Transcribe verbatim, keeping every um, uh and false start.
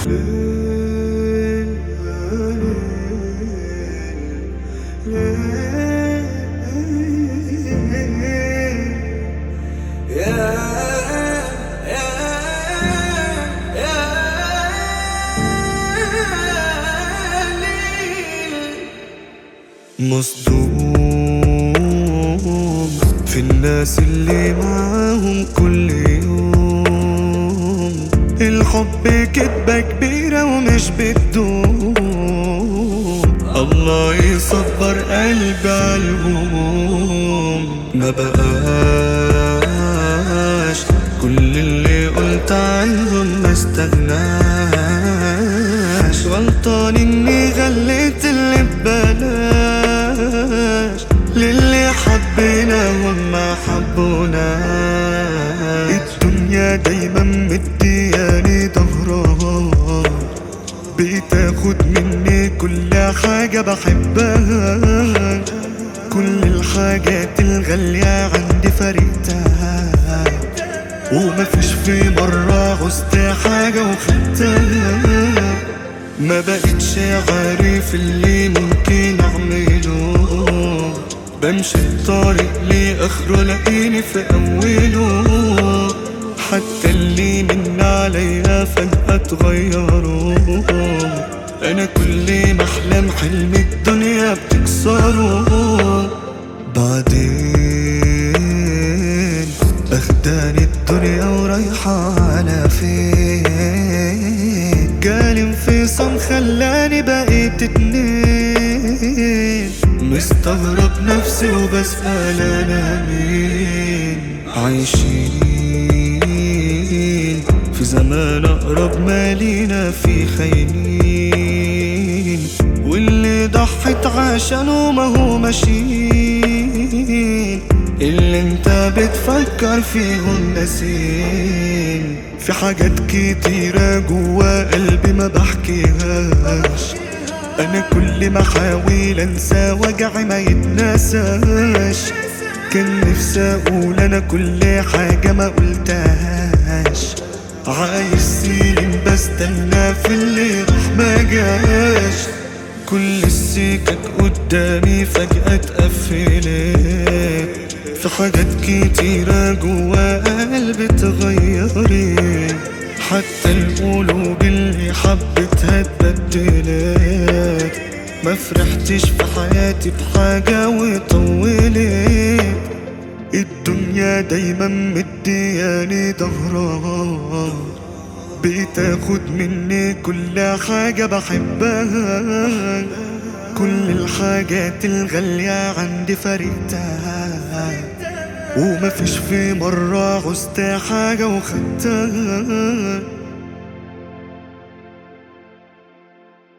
مصدوم في الناس اللي معاهم كل يوم، الحب كدبة كبيرة ومش بتدوم. الله يصبر قلبي عالهموم، ما بقاش كل اللي قلت عنهم ما استغناش. غلطان اني غليت اللي ببلاش للي حبينا وما حبوناش. الدنيا دايما مدياني ظهرها، بتاخد مني كل حاجة بحبها، كل الحاجات الغالية عندي فرقتها، ومفيش في مرة عوزت حاجة وخدتها. ما بقتش عارف اللي ممكن اعمله، بمشي الطريق لاخره لاقيني في اوله. حتى اللي من عليا فجأة اتغيروا، انا كل ما احلم حلم الدنيا بتكسره. بعدين اخداني الدنيا ورايحة على فين، جالي انفصام خلاني بقيت اتنين. مستغرب نفسي وبسأل انا مين، عايشين في زمان اقرب ما لينا في خاينين، واللي ضحت عشانه ما هو ماشيين. اللي انت بتفكر فيهم ناسين، في حاجات كتيرة جوا قلبي ما بحكيهاش. انا كل ما احاول انسى وجعي ما يتنساش. كان نفسي اقول انا كل حاجة ما قلتهاش، عايز سنين بستنى في اللي راح ما جاش. كل السكك قدامي فجأة اتقفلت، في حاجات كتيرة جوا قلبي اتغيرت. حتى القلوب اللي حبتها اتبدلت، ما فرحتش في حياتي بحاجة وطولت. الدنيا دايما مدياني ظهرها، بتاخد مني كل حاجة بحبها، كل الحاجات الغالية عندي فرقتها، ومفيش في مرة عوزت حاجة وخدتها.